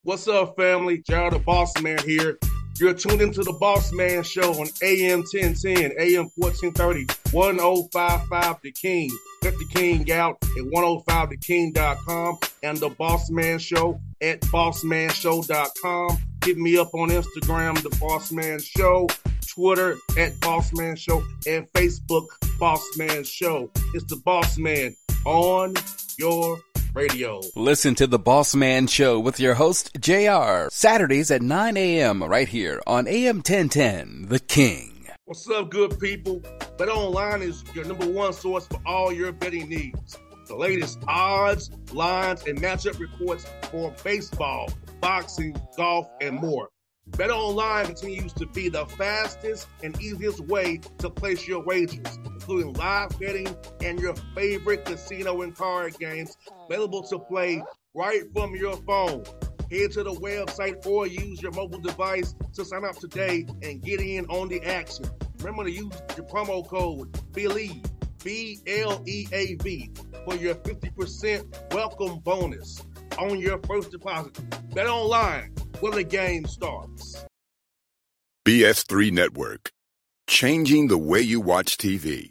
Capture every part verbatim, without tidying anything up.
What's up, family? Gerald the Boss Man here. You're tuned into the Boss Man Show on A M ten ten, A M fourteen thirty, ten fifty-five The King. Let the King out at ten fifty the king dot com and the Boss Man Show at boss man show dot com. Hit me up on Instagram, The Boss Man Show, Twitter at Boss Man Show, and Facebook, Boss Man Show. It's the Boss Man on your radio. Listen to The Boss Man Show with your host, J R, Saturdays at nine a.m. right here on A M ten ten, The King. What's up, good people? BetOnline is your number one source for all your betting needs. The latest odds, lines, and matchup reports for baseball, boxing, golf, and more. BetOnline continues to be the fastest and easiest way to place your wagers, including live betting and your favorite casino and card games available to play right from your phone. Head to the website or use your mobile device to sign up today and get in on the action. Remember to use your promo code BELIEVE, B L E A V, for your fifty percent welcome bonus on your first deposit. BetOnline, where the game starts. B S three Network, changing the way you watch T V.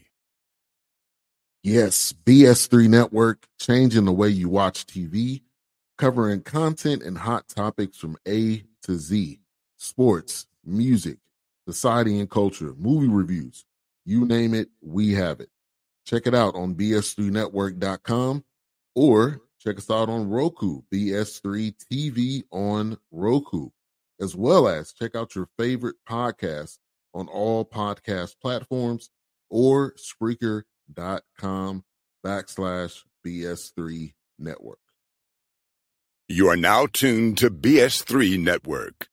Yes, B S three Network, changing the way you watch T V, covering content and hot topics from A to Z, sports, music, society and culture, movie reviews, you name it, we have it. Check it out on B S three network dot com or check us out on Roku, B S three T V on Roku, as well as check out your favorite podcasts on all podcast platforms or Spreaker.com backslash BS3 Network. You are now tuned to B S three Network.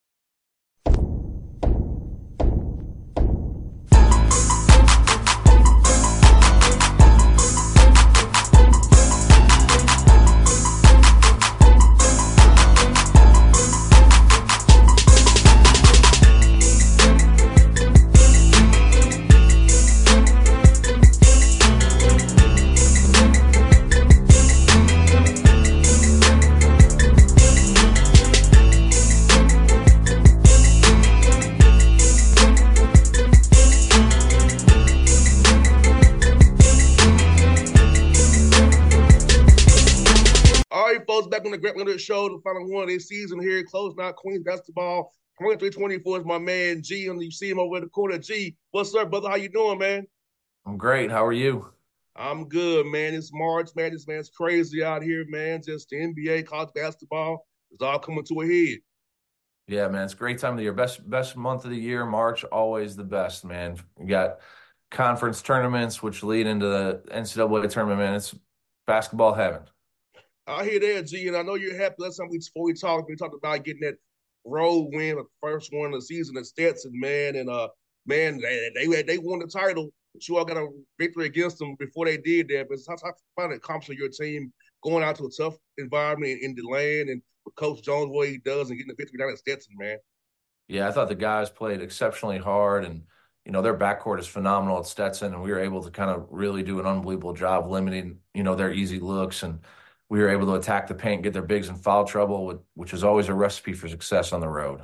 Back on the Grant Leonard Show, the final one of this season here, closing out Queens basketball. twenty-three twenty-four is my man G, and you see him over in the corner. G, what's up, brother? How you doing, man? I'm great. How are you? I'm good, man. It's March, man. This man's crazy out here, man. Just the N B A, college basketball, it's all coming to a head. Yeah, man. It's a great time of the year. Best best month of the year. March, always the best, man. We got conference tournaments, which lead into the N C double A tournament, man. It's basketball heaven. I hear that, G, and I know you're happy. Last time we, before we talked, we talked about getting that road win, the first one of the season at Stetson, man. And, uh, man, they, they they won the title, but you all got a victory against them before they did that. But it's how about accomplishing your team going out to a tough environment in, in the land and with Coach Jones, what he does, and getting the victory down at Stetson, man. Yeah, I thought the guys played exceptionally hard, and, you know, their backcourt is phenomenal at Stetson, and we were able to kind of really do an unbelievable job limiting, you know, their easy looks, and we were able to attack the paint, get their bigs in foul trouble, which is always a recipe for success on the road.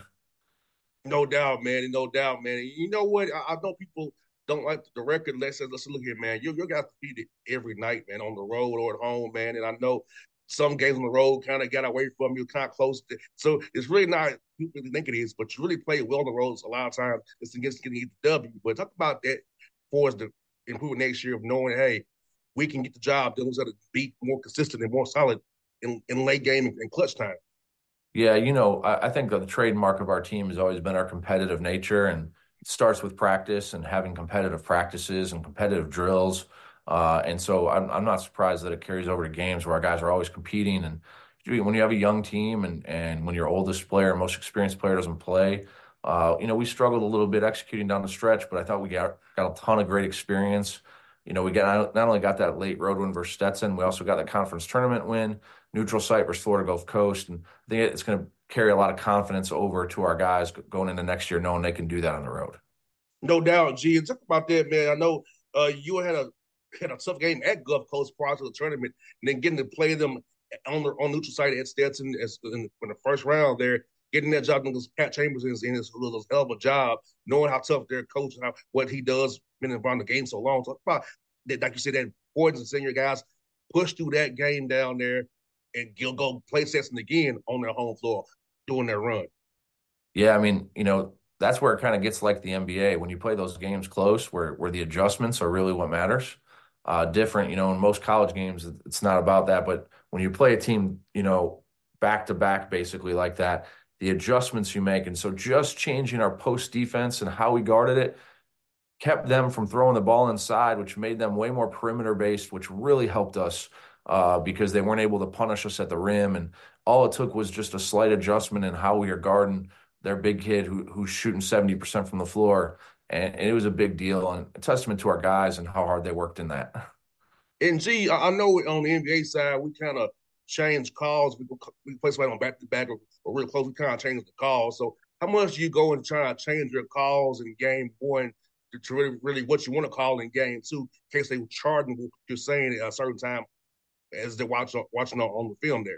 No doubt, man. No doubt, man. And you know what? I, I know people don't like the record. Let's say, let's look here, man. You you got to beat it every night, man, on the road or at home, man. And I know some games on the road kind of got away from you, kind of close. To, so it's really not you really think it is, but you really play well on the roads a lot of times. It's against getting the W. But talk about that for us to improve next year of knowing, hey, we can get the job done instead of beat more consistent and more solid in, in late game and clutch time. Yeah, you know, I, I think the trademark of our team has always been our competitive nature, and it starts with practice and having competitive practices and competitive drills. Uh, and so I'm, I'm not surprised that it carries over to games where our guys are always competing. And when you have a young team and, and when your oldest player, most experienced player doesn't play, uh, you know, we struggled a little bit executing down the stretch, but I thought we got, got a ton of great experience. You know, we got not only got that late road win versus Stetson, we also got that conference tournament win, neutral site versus Florida Gulf Coast. And I think it's going to carry a lot of confidence over to our guys going into next year, knowing they can do that on the road. No doubt, G. And talk about that, man. I know uh, you had a had a tough game at Gulf Coast prior to the tournament, and then getting to play them on the on neutral site at Stetson as in, in the first round there, getting that job because Pat Chambers is in his little hell of a job, knowing how tough their coach and how what he does, been around the game so long. So about that, like you said, that importance of senior guys push through that game down there and you'll go play Stetson again on their home floor doing their run. Yeah, I mean, you know, that's where it kind of gets like the N B A when you play those games close, where where the adjustments are really what matters. Uh, different, you know, in most college games, it's not about that. But when you play a team, you know, back to back, basically like that, the adjustments you make, and so just changing our post defense and how we guarded it kept them from throwing the ball inside, which made them way more perimeter based, which really helped us uh, because they weren't able to punish us at the rim. And all it took was just a slight adjustment in how we are guarding their big kid who, who's shooting seventy percent from the floor. And, and it was a big deal and a testament to our guys and how hard they worked in that. And G, I know on the N B A side, we kind of change calls. We, we play somebody on back to back or, or real close. We kind of change the calls. So how much do you go and try to change your calls in game one to, to really, really what you want to call in game two in case they were charging what you're saying at a certain time as they're watching, watching on, on the film there?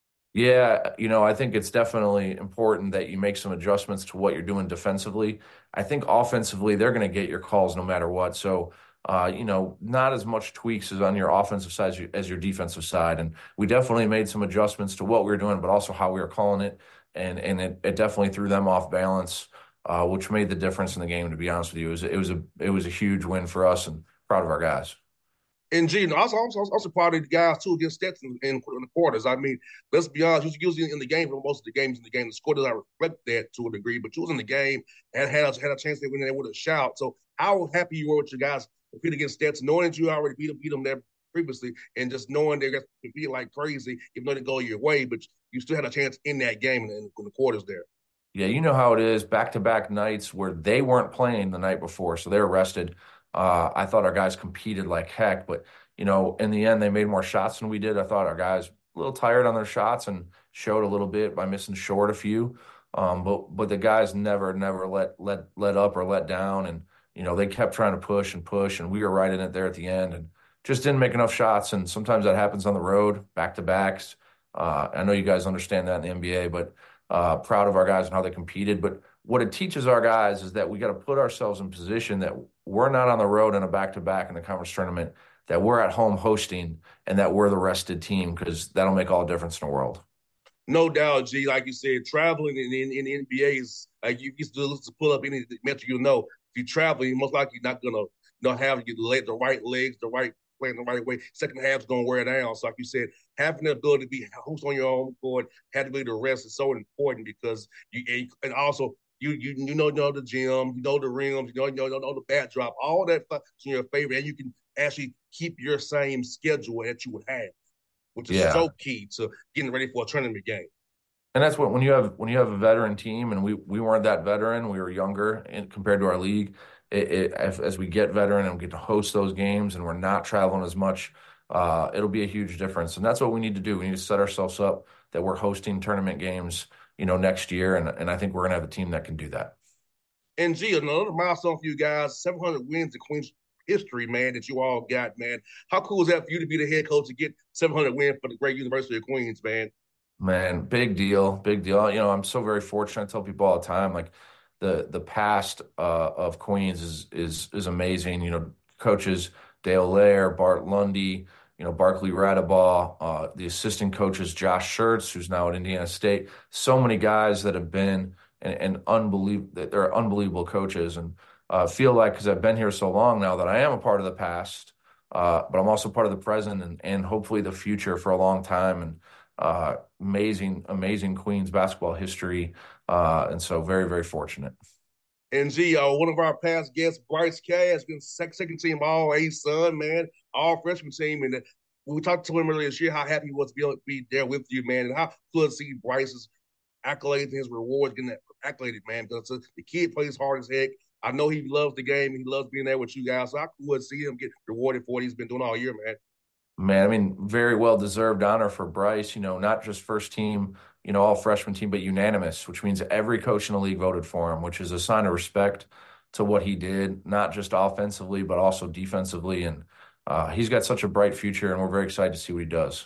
Yeah, you know, I think it's definitely important that you make some adjustments to what you're doing defensively. I think offensively, they're going to get your calls no matter what. So, uh, you know, not as much tweaks as on your offensive side as, you, as your defensive side. And we definitely made some adjustments to what we were doing, but also how we were calling it. And and it, it definitely threw them off balance, uh, which made the difference in the game, to be honest with you. It was, it was a it was a huge win for us and proud of our guys. And G, and also, also, also part of the guys too against Stetson in, in the quarters. I mean, let's be honest, you was usually in the game for most of the games in the game. The score does not reflect that to a degree, but you was in the game and had a, had a chance to win there with a shout. So how happy you were with your guys compete against Stetson, knowing that you already beat them, beat them there previously, and just knowing they're going to compete like crazy, even though they go your way, but you still had a chance in that game in, in the quarters there. Yeah, you know how it is, back-to-back nights where they weren't playing the night before, so they're rested. Uh, I thought our guys competed like heck, but you know, in the end, they made more shots than we did. I thought our guys a little tired on their shots and showed a little bit by missing short a few. Um, but but the guys never never let let let up or let down, and you know they kept trying to push and push, and we were right in it there at the end, and just didn't make enough shots. And sometimes that happens on the road, back to backs. Uh, I know you guys understand that in the N B A, but uh, proud of our guys and how they competed. But what it teaches our guys is that we got to put ourselves in position that we're not on the road in a back to back in the conference tournament, that we're at home hosting, and that we're the rested team, because that'll make all the difference in the world. No doubt, G. Like you said, traveling in, in, in the N B A is like you used to, to pull up any metric you know. If you travel, you're most likely not gonna you know, have you leg, the right legs, the right playing the right way. Second half's gonna wear down. So like you said, having the ability to be host on your own court, have the ability to rest is so important because you and also you you you know you know the gym, you know the rims, you know you know, you know the backdrop, all that stuff is in your favor, and you can actually keep your same schedule that you would have, which is yeah. so key to getting ready for a tournament game. And that's what when you have when you have a veteran team, and we we weren't that veteran, we were younger in, compared to our league. It, it, as, as we get veteran and we get to host those games, and we're not traveling as much, uh, it'll be a huge difference. And that's what we need to do. We need to set ourselves up that we're hosting tournament games, you know, next year, and and I think we're gonna have a team that can do that. And G, another milestone for you guys: seven hundred wins in Queens history, man, that you all got, man. How cool is that for you to be the head coach and get seven hundred wins for the great University of Queens, man? Man, big deal, big deal. You know, I'm so very fortunate. I tell people all the time, like the the past uh, of Queens is is is amazing. You know, coaches Dale Lair, Bart Lundy, you know, Barkley Radabaugh, uh, the assistant coaches Josh Schertz, who's now at Indiana State. So many guys that have been and, and unbelievable. They're unbelievable coaches, and uh, feel like because I've been here so long now that I am a part of the past, uh, but I'm also part of the present and and hopefully the future for a long time. And uh, amazing, amazing Queens basketball history. Uh, and so very, very fortunate. And G, uh, one of our past guests, Bryce Cass, been second, second team all A son, man, all freshman team. And we talked to him earlier this year, how happy he was to be able to be there with you, man, and how cool to see Bryce's accolades and his rewards getting that accoladed, man, because the kid plays hard as heck. I know he loves the game. He loves being there with you guys. So I could see him get rewarded for what he's been doing all year, man. Man, I mean, very well-deserved honor for Bryce, you know, not just first team, you know, all freshman team, but unanimous, which means every coach in the league voted for him, which is a sign of respect to what he did, not just offensively, but also defensively. And uh, he's got such a bright future, and we're very excited to see what he does.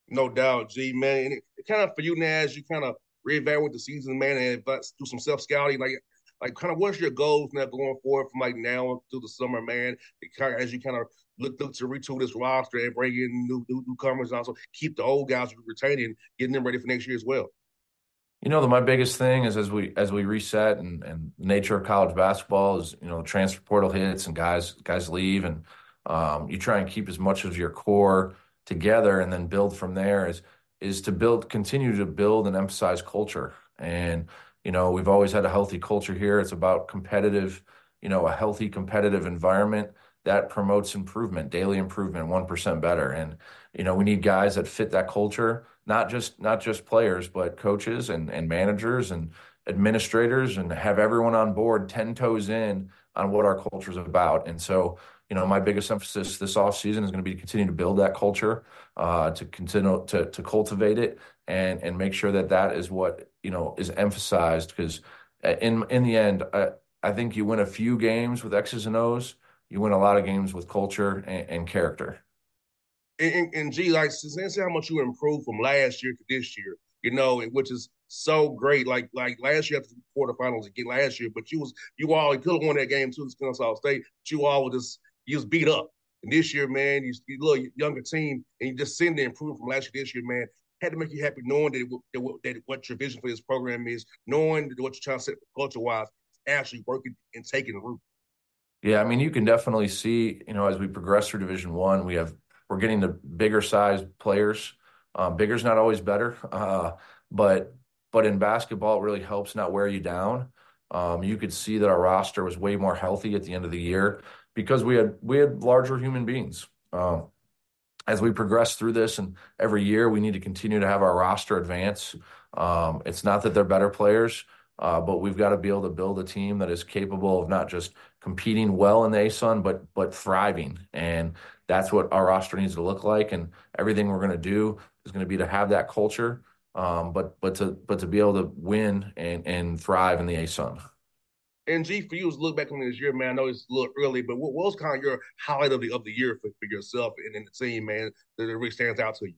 No doubt, G, man. And it, it kind of for you now as you kind of reevaluate the season, man, and advance, do some self scouting, like like kind of what's your goals now going forward from like now through the summer, man? It kind of, as you kind of look, look to retool this roster and bring in new, new newcomers, and also keep the old guys retaining, getting them ready for next year as well. You know, the, my biggest thing is as we as we reset and and the nature of college basketball is, you know, the transfer portal hits and guys guys leave, and um, you try and keep as much of your core together and then build from there is is to build continue to build and emphasize culture. And you know, we've always had a healthy culture here. It's about competitive, you know, a healthy competitive environment that promotes improvement, daily improvement, one percent better. And you know, we need guys that fit that culture, not just not just players, but coaches and and managers and administrators, and have everyone on board ten toes in on what our culture is about. And so, you know, my biggest emphasis this offseason is going to be to continue to build that culture, uh, to continue to to cultivate it, and and make sure that that is what, you know, is emphasized. Because in in the end, I, I think you win a few games with X's and O's, you win a lot of games with culture and, and character. And, and, and G, like, since how much you improved from last year to this year, you know, which is so great. Like, like last year after the quarterfinals again last year, but you was you all you could have won that game too, against Kennesaw State. But you all was just you was beat up. And this year, man, you, you look younger team, and you just sitting there improving from last year this year, man. Had to make you happy knowing that, it, that, that what your vision for this program is, knowing that what you're trying to set culture wise is actually working and taking root. Yeah, I mean, you can definitely see, you know, as we progress through Division One, we have we're getting to bigger size players. Um, bigger's not always better, uh, but but in basketball, it really helps not wear you down. Um, you could see that our roster was way more healthy at the end of the year because we had we had larger human beings. Um, as we progress through this, and every year we need to continue to have our roster advance. Um, it's not that they're better players, uh, but we've got to be able to build a team that is capable of not just competing well in the A S U N, but but thriving. And that's what our roster needs to look like. And everything we're going to do is going to be to have that culture, um, but but to but to be able to win and and thrive in the A S U N. And G, for you, to look back on this year, man, I know it's a little early, but what, what was kind of your highlight of the of the year for, for yourself and, and the team, man, that really stands out to you?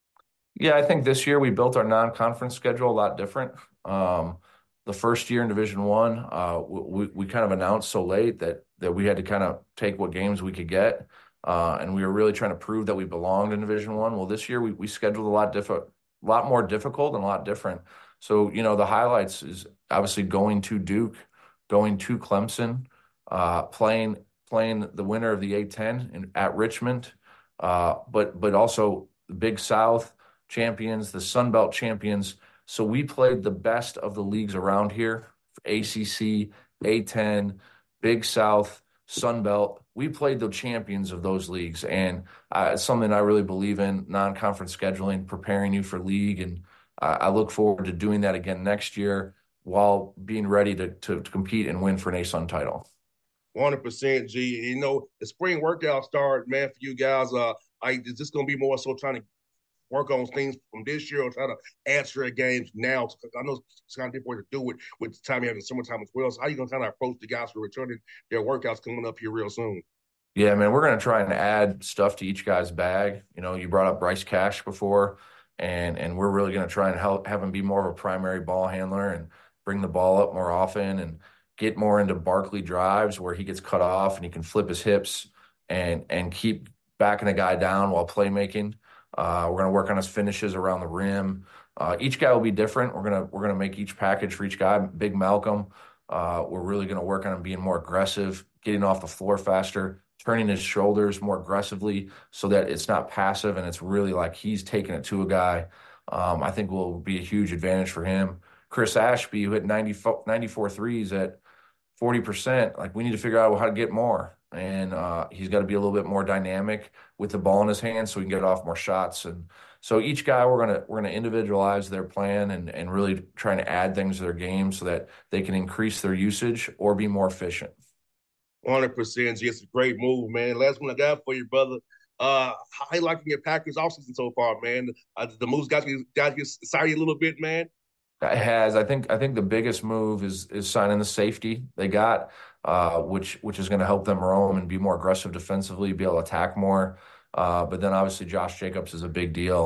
Yeah, I think this year we built our non-conference schedule a lot different. Um, the first year in Division One, uh, we we kind of announced so late that that we had to kind of take what games we could get, uh, and we were really trying to prove that we belonged in Division One. Well, this year we we scheduled a lot different, a lot more difficult and a lot different. So you know, the highlights is obviously going to Duke, going to Clemson, uh, playing playing the winner of the A ten in, at Richmond, uh, but but also the Big South champions, the Sun Belt champions. So we played the best of the leagues around here, A C C, A ten, Big South, Sun Belt. We played the champions of those leagues, and uh, it's something I really believe in, non-conference scheduling, preparing you for league, and uh, I look forward to doing that again next year while being ready to, to, to compete and win for an A S U N title. one hundred percent, G. You know, the spring workout start, man, for you guys, uh, like, is this going to be more so trying to work on things from this year or try to answer games now? I know it's kind of different way to do it with the time you have in summertime as well. So how are you going to kind of approach the guys who are returning their workouts coming up here real soon? Yeah, man, we're going to try and add stuff to each guy's bag. You know, you brought up Bryce Cash before, and and we're really going to try and help have him be more of a primary ball handler and bring the ball up more often and get more into Barkley drives where he gets cut off and he can flip his hips and and keep backing a guy down while playmaking. Uh, we're going to work on his finishes around the rim. Uh, each guy will be different. We're gonna we're gonna make each package for each guy. Big Malcolm, uh, we're really going to work on him being more aggressive, getting off the floor faster, turning his shoulders more aggressively so that it's not passive and it's really like he's taking it to a guy. Um, I think will be a huge advantage for him. Chris Ashby, who hit ninety-four, ninety-four threes at forty percent, like we need to figure out how to get more. And uh, he's got to be a little bit more dynamic with the ball in his hands so he can get off more shots. And so each guy, we're gonna we're gonna individualize their plan and and really trying to add things to their game so that they can increase their usage or be more efficient. one hundred percent, G. It's a great move, man. Last one I got for you, brother. Uh, how you liking your Packers offseason so far, man? Uh, the moves got you got you excited a little bit, man. It has. I think I think the biggest move is is signing the safety they got, uh, which which is going to help them roam and be more aggressive defensively, be able to attack more. Uh, but then obviously Josh Jacobs is a big deal.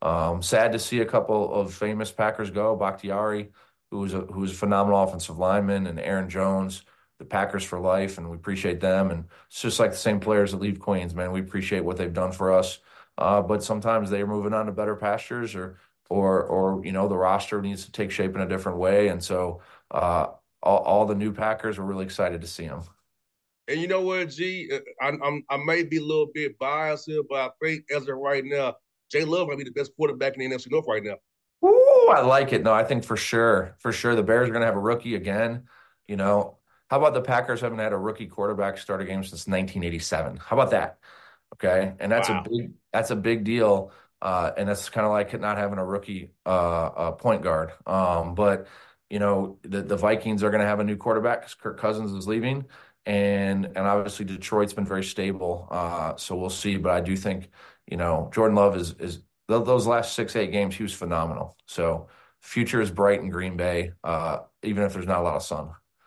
Um, sad to see a couple of famous Packers go. Bakhtiari, who was a who was a phenomenal offensive lineman, and Aaron Jones, the Packers for life, and we appreciate them. And it's just like the same players that leave Queens, man. We appreciate what they've done for us. Uh, but sometimes they're moving on to better pastures, or or or you know, the roster needs to take shape in a different way. And so uh, all, all the new Packers, we're really excited to see them. And you know what, G? I, I'm I may be a little bit biased here, but I think as of right now, Jay Love might be the best quarterback in the N F C North right now. Ooh, I like it. No, I think for sure, for sure, the Bears are going to have a rookie again. You know, how about the Packers haven't had a rookie quarterback start a game since nineteen eighty-seven? How about that? Okay, and that's Wow. a big that's a big deal. Uh, and that's kind of like not having a rookie uh, uh, point guard. Um, but you know, the the Vikings are going to have a new quarterback because Kirk Cousins is leaving, and and obviously Detroit's been very stable. Uh, so we'll see. But I do think, you know, Jordan Love is is those last six, eight games, he was phenomenal. So future is bright in Green Bay, uh, even if there's not a lot of sun.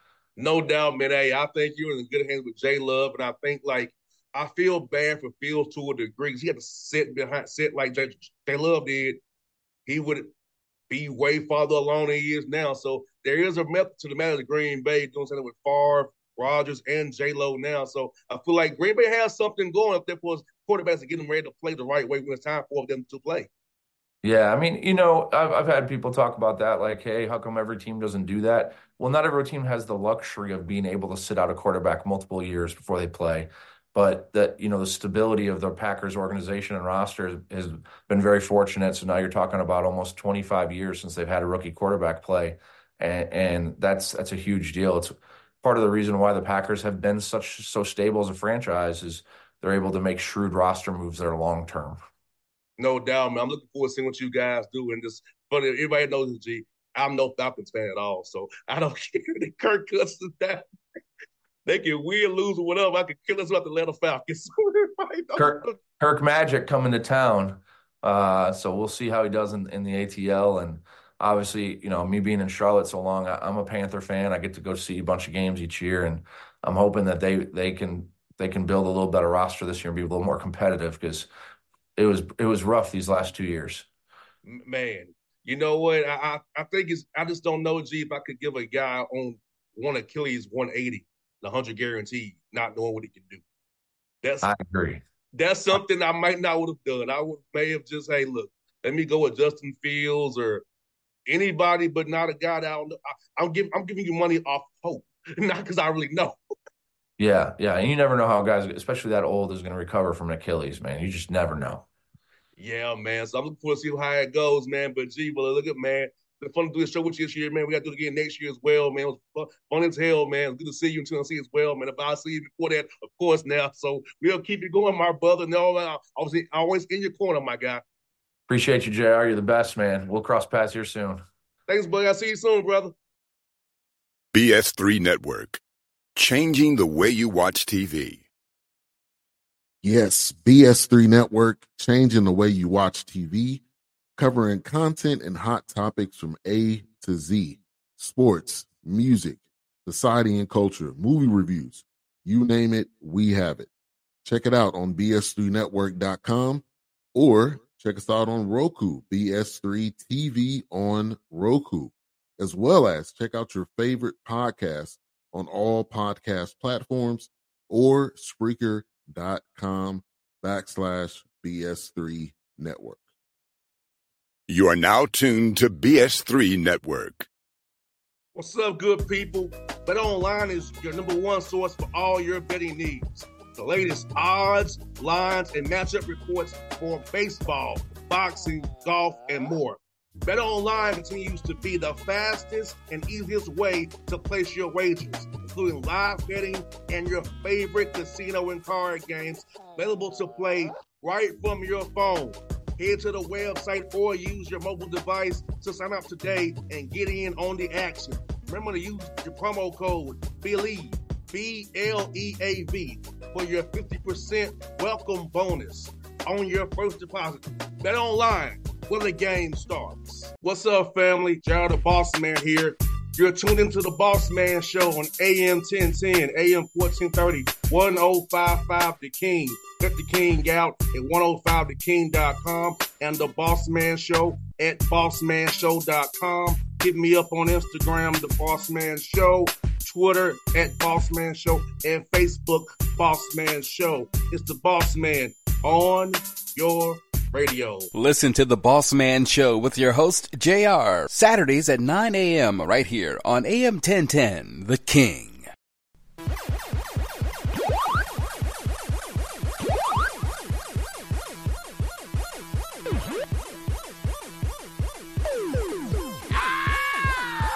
No doubt, man. Hey, I think you're in good hands with Jay Love, and I think like I feel bad for Fields to a degree because he had to sit behind, sit like Jay, Jay Love did. He would be way farther along than he is now. So there is a method to the matter of Green Bay doing something with Favre, Rodgers, and J Lo now. So I feel like Green Bay has something going up there for his quarterbacks to get them ready to play the right way when it's time for them to play. Yeah, I mean, you know, I've, I've had people talk about that, like, hey, how come every team doesn't do that? Well, not every team has the luxury of being able to sit out a quarterback multiple years before they play. But that, you know, the stability of the Packers organization and roster has been very fortunate. So now you're talking about almost twenty-five years since they've had a rookie quarterback play. And, and that's that's a huge deal. It's part of the reason why the Packers have been such so stable as a franchise is they're able to make shrewd roster moves that are long term. No doubt, man. I'm looking forward to seeing what you guys do. And just funny, everybody knows, G, I'm no Falcons fan at all. So I don't care that Kirk Cousins down. They can win, lose, or whatever. I can kill us about the Atlanta Falcons. Kirk, Kirk Magic coming to town. Uh, so we'll see how he does in, in the A T L. And obviously, you know, me being in Charlotte so long, I, I'm a Panther fan. I get to go see a bunch of games each year, and I'm hoping that they they can they can build a little better roster this year and be a little more competitive because it was it was rough these last two years. Man, you know what? I I, I think it's I just don't know, G, if I could give a guy on one Achilles one eighty, the one hundred guaranteed, not knowing what he can do. That's I agree. That's something I might not would have done. I would may have just, hey, look, let me go with Justin Fields or anybody, but not a guy that I don't know. I, I'm giving I'm giving you money off hope, not because I really know. Yeah, yeah, and you never know how guys, especially that old, is going to recover from an Achilles, man. You just never know. Yeah, man. So I'm looking forward to see how it goes, man. But gee, well, look at man. It's been fun to do this show with you this year, man. We got to do it again next year as well, man. It was fun as hell, man. It's good to see you in Tennessee as well, man. If I see you before that, of course, now. So we'll keep it going, my brother. No, I was always in your corner, my guy. Appreciate you, J R. You're the best, man. We'll cross paths here soon. Thanks, buddy. I'll see you soon, brother. B S three Network, changing the way you watch T V. Yes, B S three Network, changing the way you watch T V, covering content and hot topics from A to Z, sports, music, society and culture, movie reviews, you name it, we have it. Check it out on B S three network dot com or check us out on Roku, B S three T V on Roku, as well as check out your favorite podcasts on all podcast platforms or Spreaker.com backslash BS3 Network. You are now tuned to B S three Network. What's up, good people? BetOnline is your number one source for all your betting needs. The latest odds, lines, and matchup reports for baseball, boxing, golf, and more. BetOnline continues to be the fastest and easiest way to place your wagers, including live betting and your favorite casino and card games available to play right from your phone. Head to the website or use your mobile device to sign up today and get in on the action. Remember to use your promo code BELIEVE, B L E A V, for your fifty percent welcome bonus on your first deposit. BetOnline, where the game starts. What's up, family? Gerald the Boss Man here. You're tuned into the Boss Man Show on A M ten ten, A M fourteen thirty, ten fifty-five The King. Let the King out at one oh five the king dot com and the Boss Man Show at boss man show dot com. Hit me up on Instagram, The Boss Man Show, Twitter at Boss Man Show, and Facebook, Boss Man Show. It's the Boss Man on your radio. Listen to the Boss Man Show with your host, J R, Saturdays at nine a.m. right here on A M ten ten, The King.